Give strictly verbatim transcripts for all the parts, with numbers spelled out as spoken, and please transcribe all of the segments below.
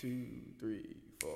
two, three, four.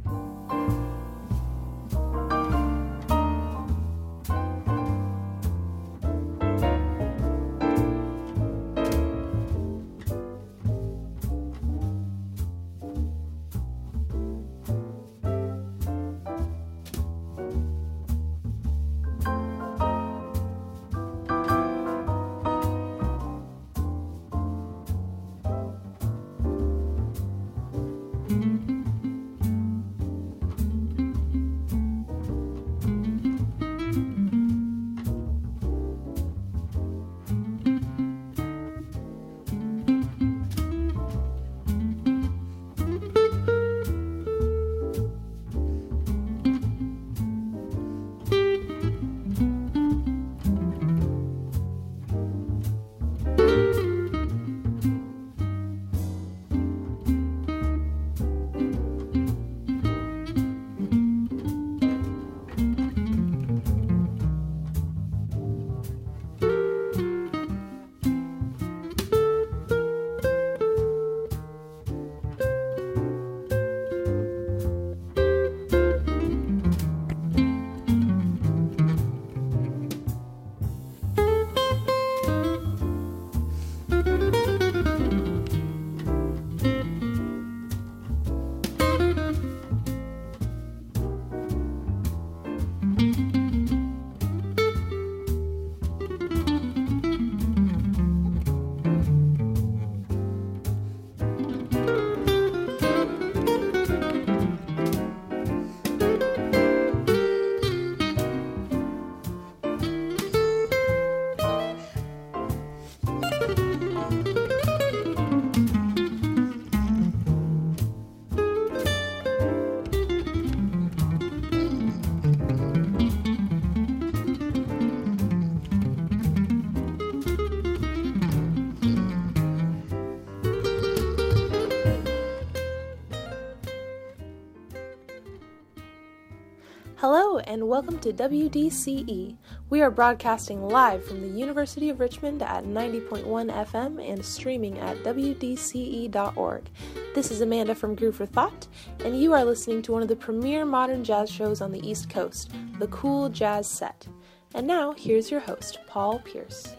Hello and welcome to W D C E. We are broadcasting live from the University of Richmond at ninety point one F M and streaming at W D C E dot org. This is Amanda from Groove for Thought, and you are listening to one of the premier modern jazz shows on the East Coast, the Cool Jazz Set. And now, here's your host, Paul Pierce.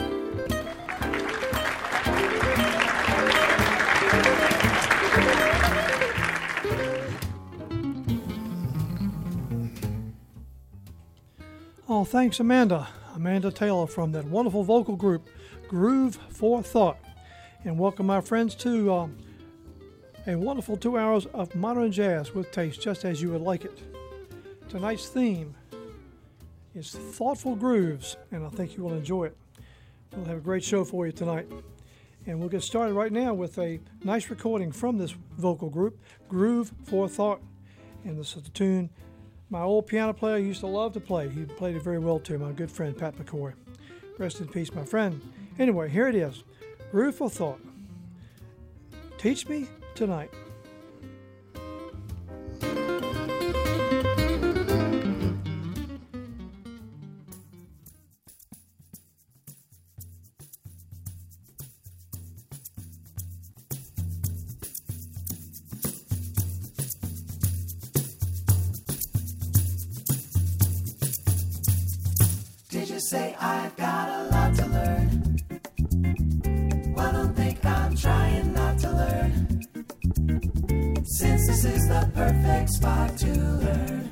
Oh, thanks, Amanda. Amanda Taylor from that wonderful vocal group, Groove for Thought. And welcome my friends to um, a wonderful two hours of modern jazz with taste, just as you would like it. Tonight's theme is thoughtful grooves, and I think you will enjoy it. We'll have a great show for you tonight. And we'll get started right now with a nice recording from this vocal group, Groove for Thought. And this is the tune my old piano player used to love to play. He played it very well too, my good friend Pat McCoy. Rest in peace, my friend. Anyway, here it is. Groove for Thought. Teach me tonight. Say I've got a lot to learn. Well, don't think I'm trying not to learn, since this is the perfect spot to learn.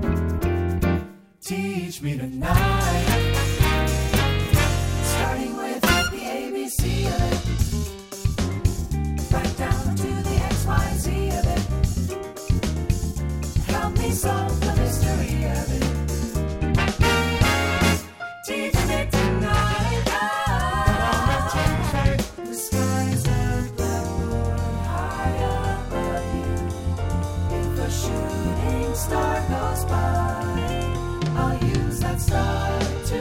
Teach me tonight, starting with the A B C of it, right down to the X Y Z of it. Help me solve the mystery of it. Teach me tonight, oh, the skies are blackboard high above you. If a shooting star goes by, I'll use that star to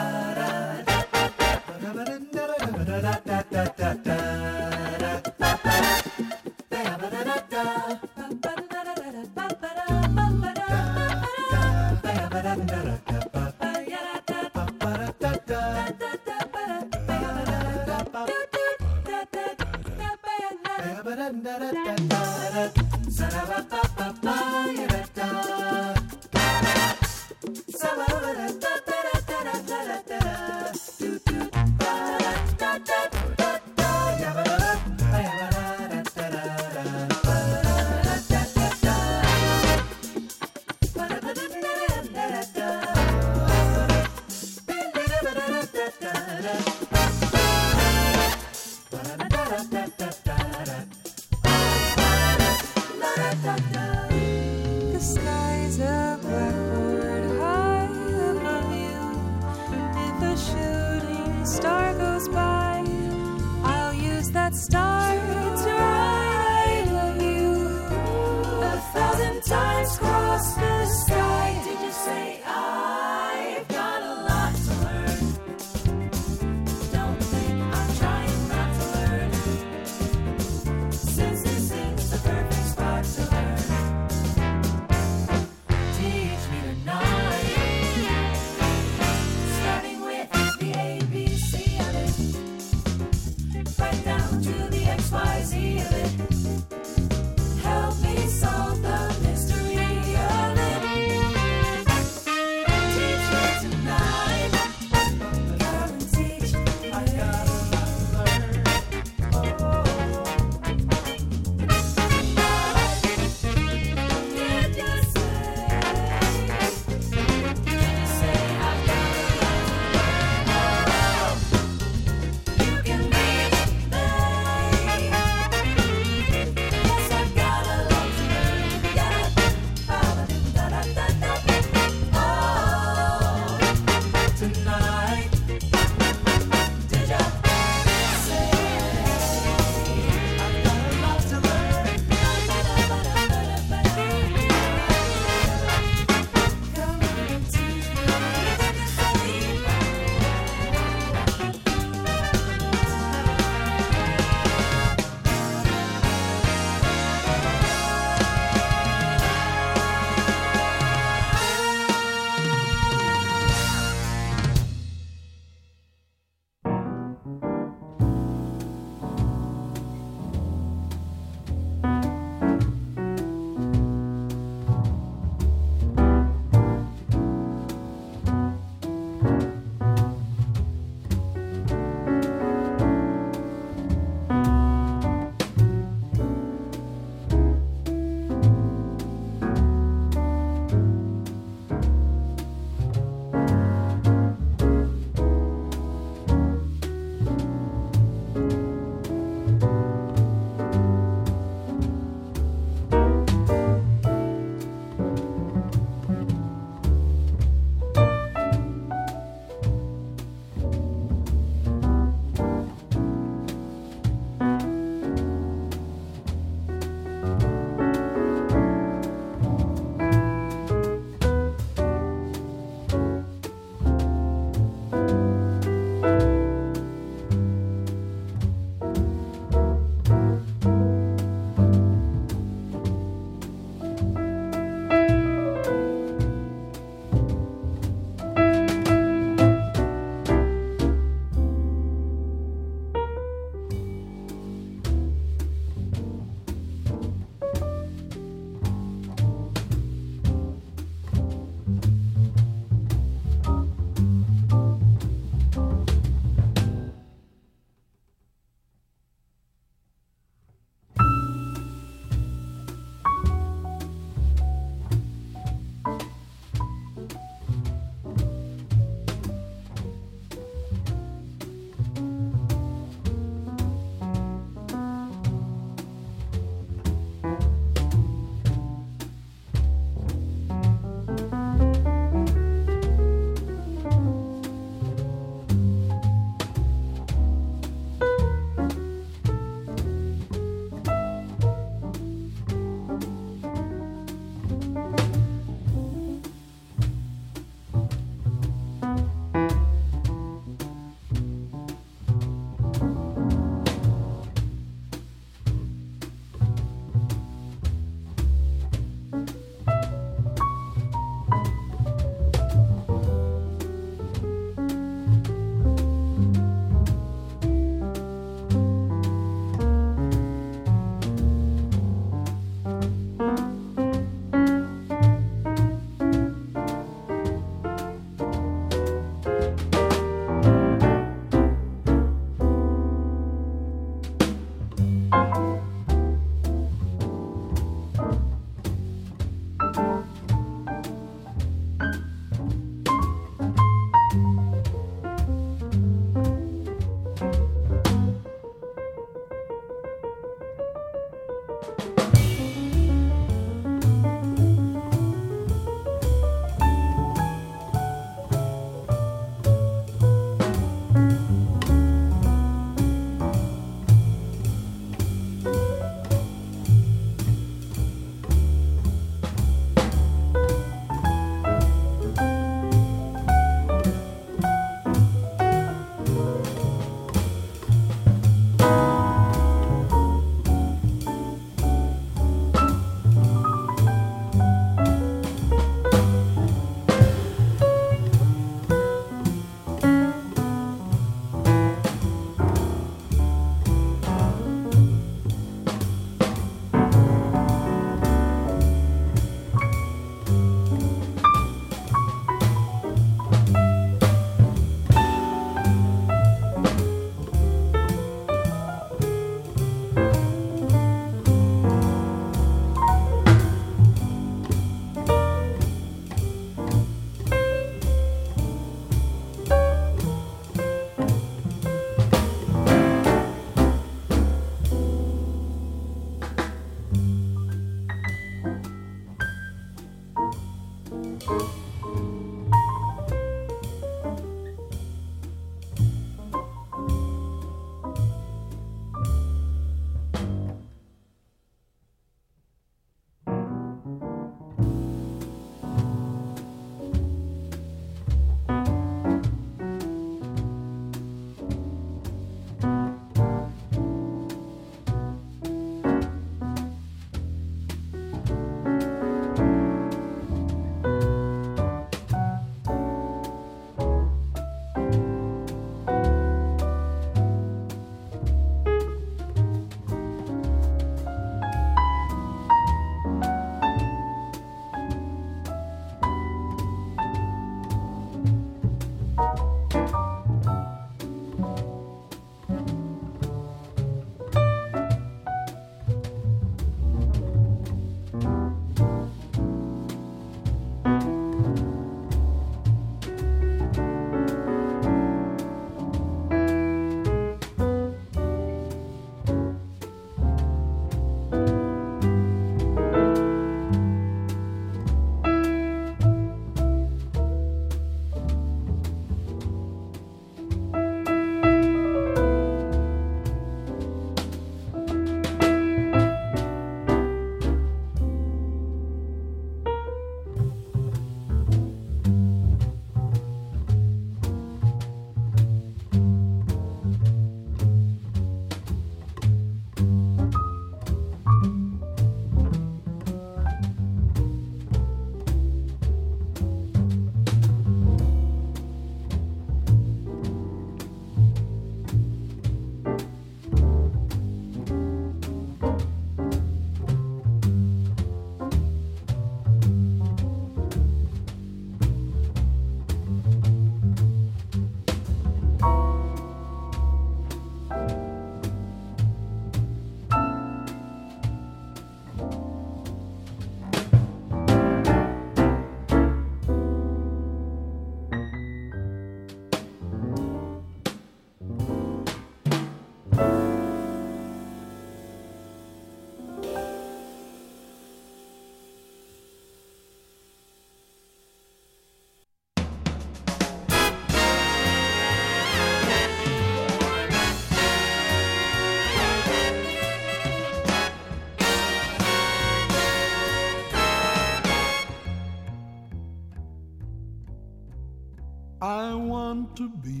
I want to be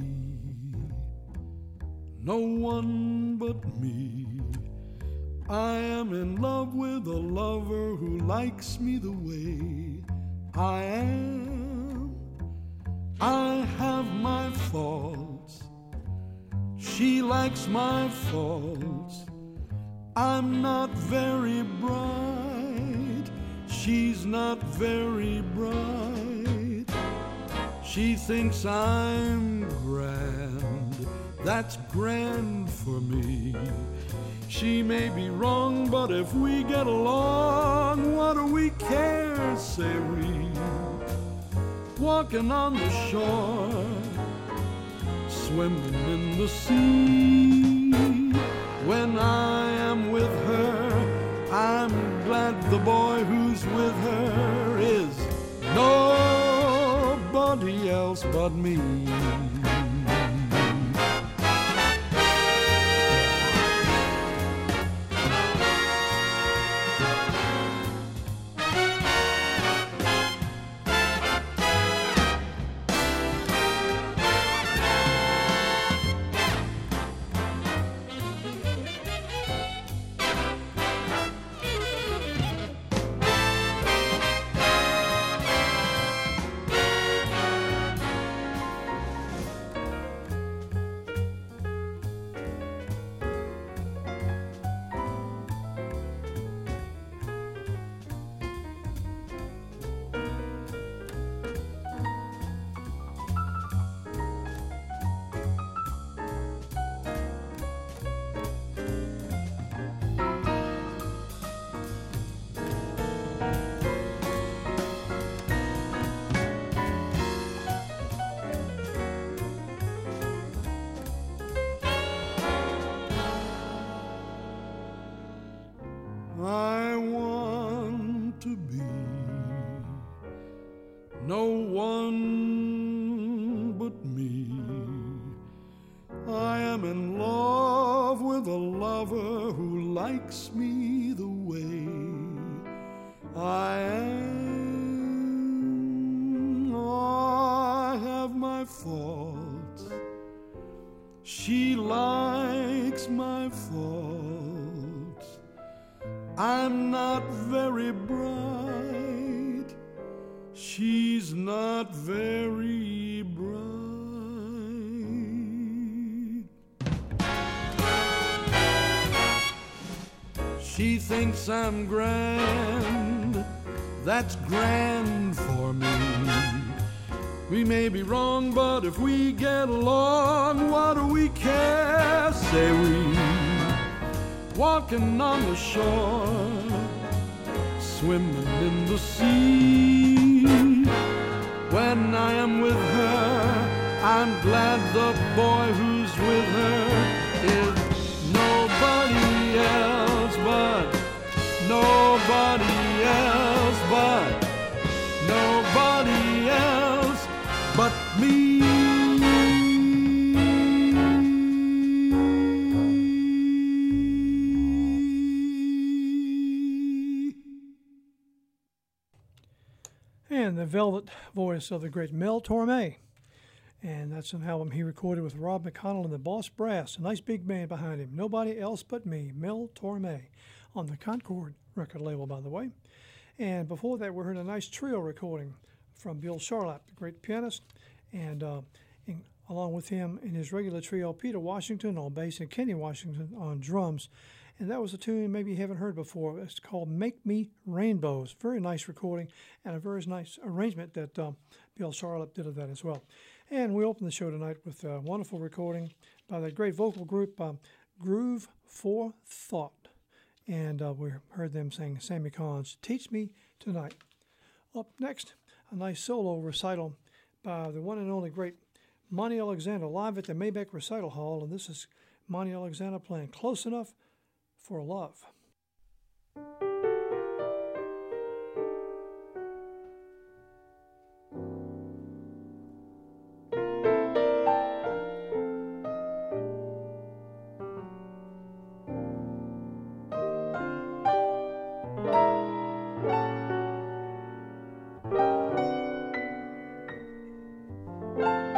no one but me. I am in love with a lover who likes me the way I am. I have my faults, she likes my faults. I'm not very bright, she's not very bright. She thinks I'm grand, that's grand for me. She may be wrong, but if we get along, what do we care, say we? Walking on the shore, swimming in the sea. When I am with her, I'm glad the boy who's with her is nobody else but me. I want to be no one but me. I am in love with a lover who likes me the way I am. I have my faults, she likes my faults. I'm not very bright, she's not very bright. She thinks I'm grand, that's grand for me. We may be wrong, but if we get along, what do we care, say we? Walking on the shore, swimming in the sea. When I am with her, I'm glad the boy who's with her is nobody else but, nobody else but, nobody else but me. And the velvet voice of the great Mel Torme. And that's an album he recorded with Rob McConnell and the Boss Brass, a nice big band behind him. Nobody else but me, Mel Torme, on the Concord record label, by the way. And before that, we heard a nice trio recording from Bill Charlap, the great pianist, and uh, in, along with him in his regular trio, Peter Washington on bass and Kenny Washington on drums. And that was a tune maybe you haven't heard before. It's called Make Me Rainbows. Very nice recording and a very nice arrangement that um, Bill Charlap did of that as well. And we open the show tonight with a wonderful recording by the great vocal group um, Groove for Thought. And uh, we heard them sing Sammy Kahn's Teach Me Tonight. Up next, a nice solo recital by the one and only great Monty Alexander live at the Maybach Recital Hall. And this is Monty Alexander playing Close Enough for Love. Thank you.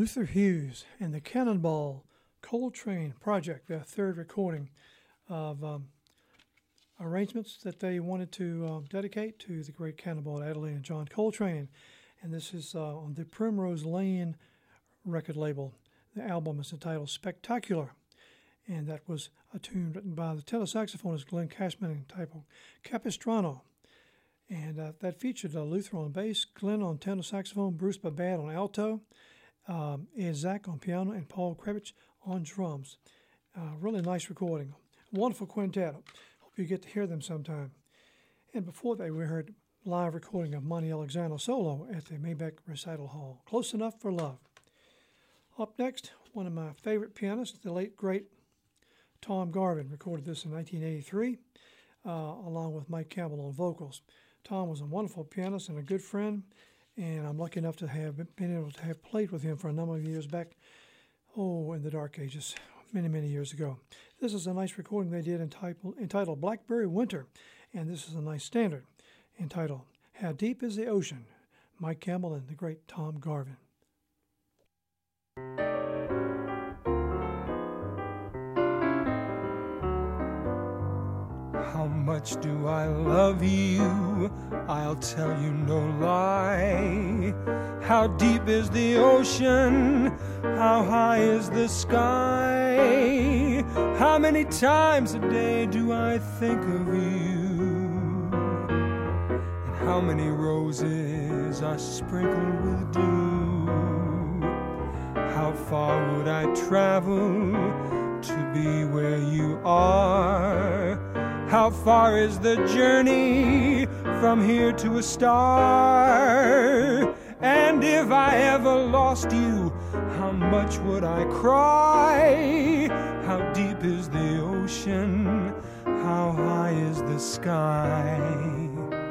Luther Hughes and the Cannonball Coltrane Project, their third recording of um, arrangements that they wanted to uh, dedicate to the great Cannonball Adderley and John Coltrane. And this is uh, on the Primrose Lane record label. The album is entitled Spectacular, and that was a tune written by the tenor saxophonist Glenn Cashman and typo Capistrano. And uh, that featured uh, Luther on bass, Glenn on tenor saxophone, Bruce Babad on alto, um, Ed Zach on piano, and Paul Krebich on drums. Uh, really nice recording. Wonderful quintet. Hope you get to hear them sometime. And before that, we heard live recording of Monty Alexander solo at the Maybach Recital Hall. Close Enough for Love. Up next, one of my favorite pianists, the late, great Tom Garvin, recorded this in nineteen eighty-three, uh, along with Mike Campbell on vocals. Tom was a wonderful pianist and a good friend, and I'm lucky enough to have been able to have played with him for a number of years back, oh, in the dark ages, many, many years ago. This is a nice recording they did entitled, entitled Blackberry Winter, and this is a nice standard entitled How Deep is the Ocean? Mike Campbell and the great Tom Garvin. How much do I love you? I'll tell you no lie. How deep is the ocean? How high is the sky? How many times a day do I think of you? And how many roses are sprinkled with dew? How far would I travel to be where you are? How far is the journey from here to a star? And if I ever lost you, how much would I cry? How deep is the ocean? How high is the sky?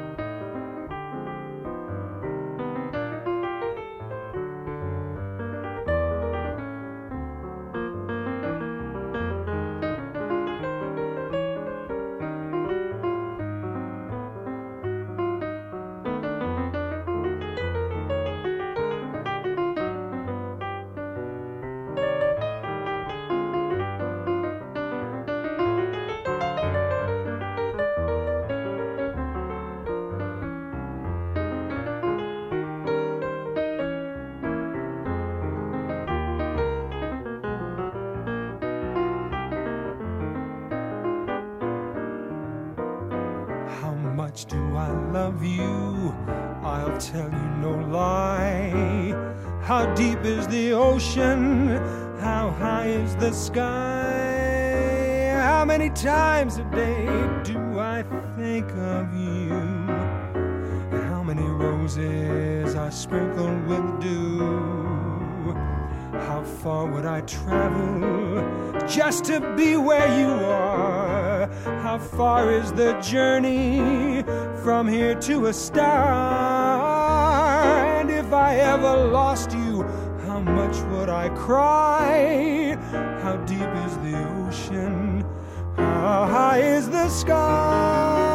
Do I love you? I'll tell you no lie. How deep is the ocean? How high is the sky? How many times a day do I think of you? And how many roses are sprinkled with dew? How far would I travel just to be where you are? How far is the journey from here to a star? And if I ever lost you, how much would I cry? How deep is the ocean? How high is the sky?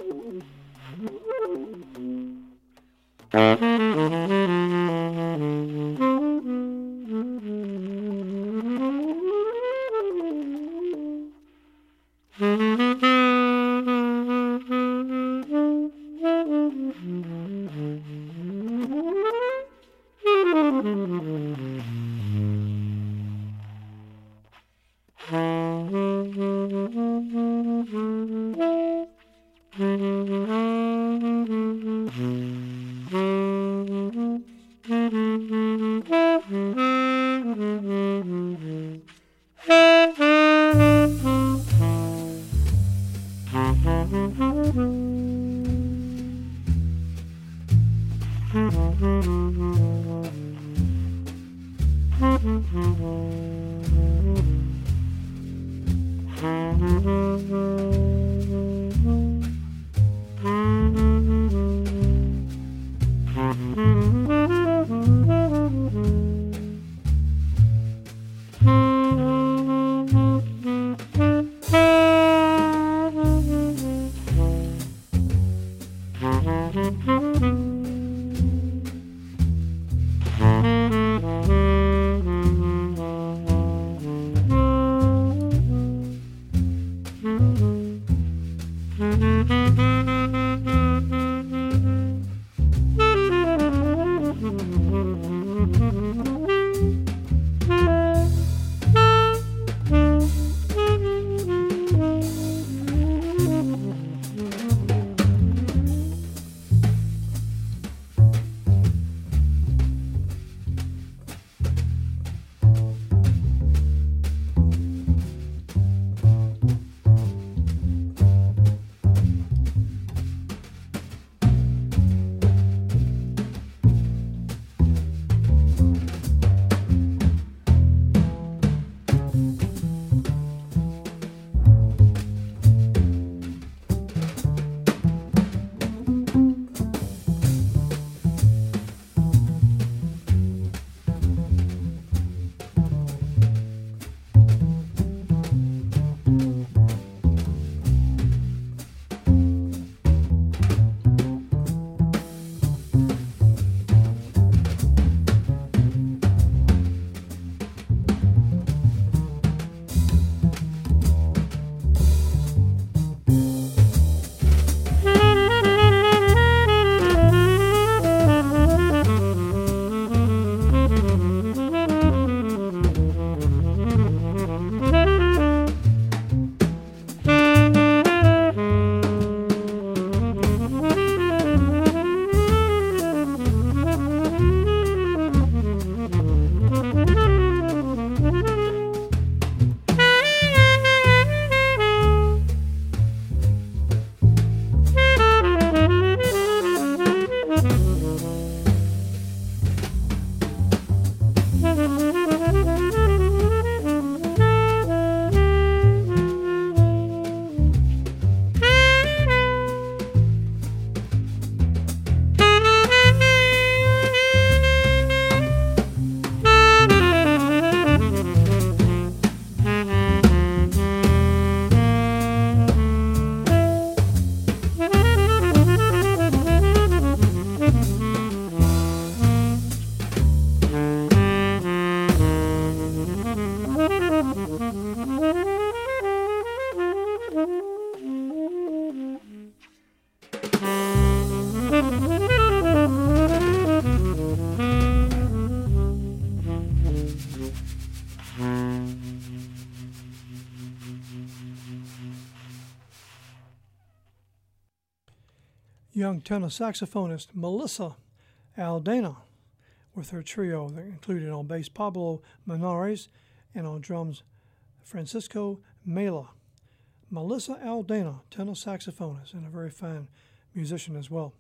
Young tenor saxophonist Melissa Aldana with her trio that included on bass Pablo Menares and on drums Francisco Mela. Melissa Aldana, tenor saxophonist, and a very fine musician as well.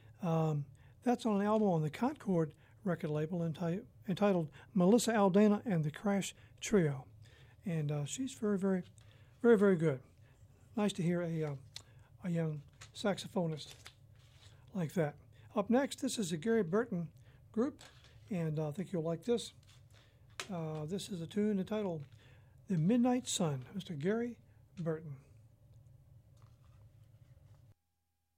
Um, that's on an album on the Concord record label enti- entitled Melissa Aldana and the Crash Trio. And uh, she's very, very, very, very good. Nice to hear a, uh, a young saxophonist like that. Up next, this is the Gary Burton Group, and uh, I think you'll like this. Uh, this is a tune entitled The Midnight Sun, Mister Gary Burton.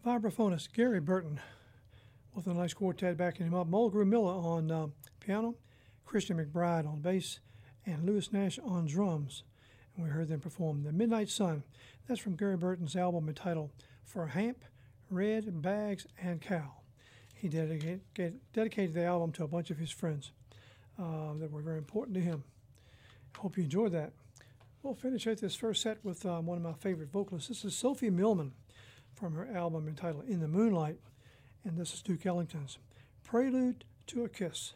vibraphonist Gary Burton with a nice quartet backing him up. Mulgrew Miller on uh, piano, Christian McBride on bass, and Lewis Nash on drums. And we heard them perform The Midnight Sun. That's from Gary Burton's album entitled For Hamp, Red, Bags, and Cal. He dedicated, dedicated the album to a bunch of his friends uh, that were very important to him. Hope you enjoyed that. We'll finish out this first set with um, one of my favorite vocalists. This is Sophie Millman from her album entitled In the Moonlight, and this is Duke Ellington's Prelude to a Kiss.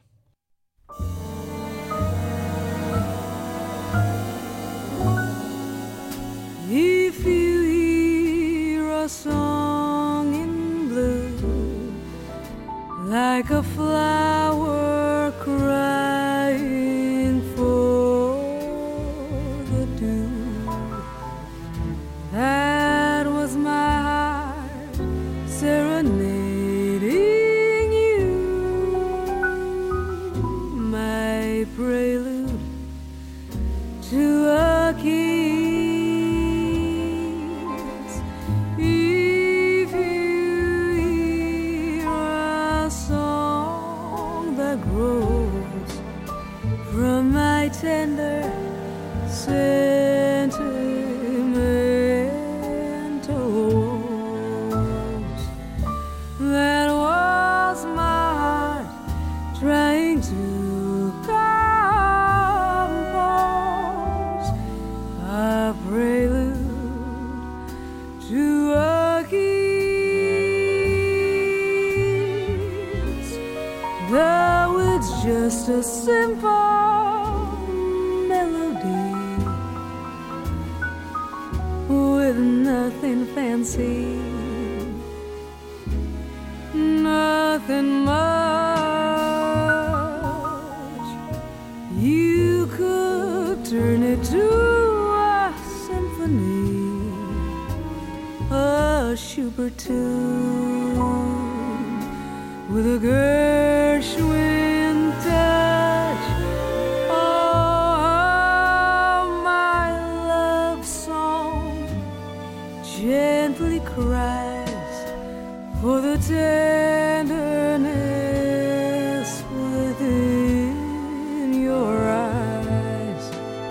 If you hear a song in blue, like a flower crying for the dew, that was my heart serenading you, my prelude to a kiss. If you hear a song that grows from my tender sentimental woes, that was my heart trying to compose a prelude to a kiss. Though it's just a simple melody with nothing fancy, nothing much, you could turn it to a symphony, a Schubert tune with a Gershwin touch. Oh, my love song gently cries for the tenderness within your eyes.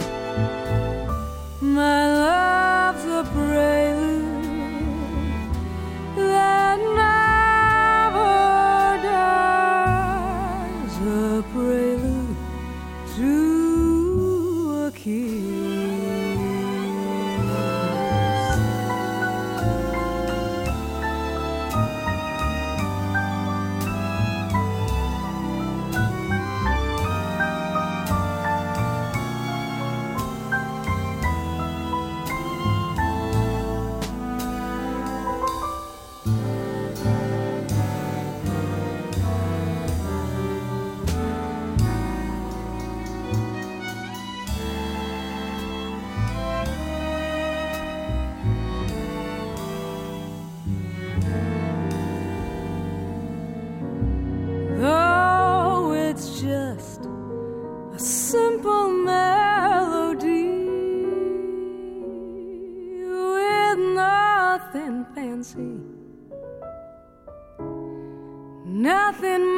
My love's a prelude that never dies, a prelude to a kiss. Though it's just a simple melody with nothing fancy, nothing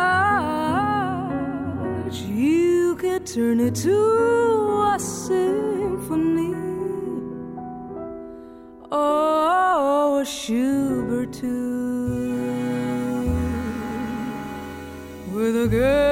much, you could turn it to a symphony, oh, a Schubert tune with a girl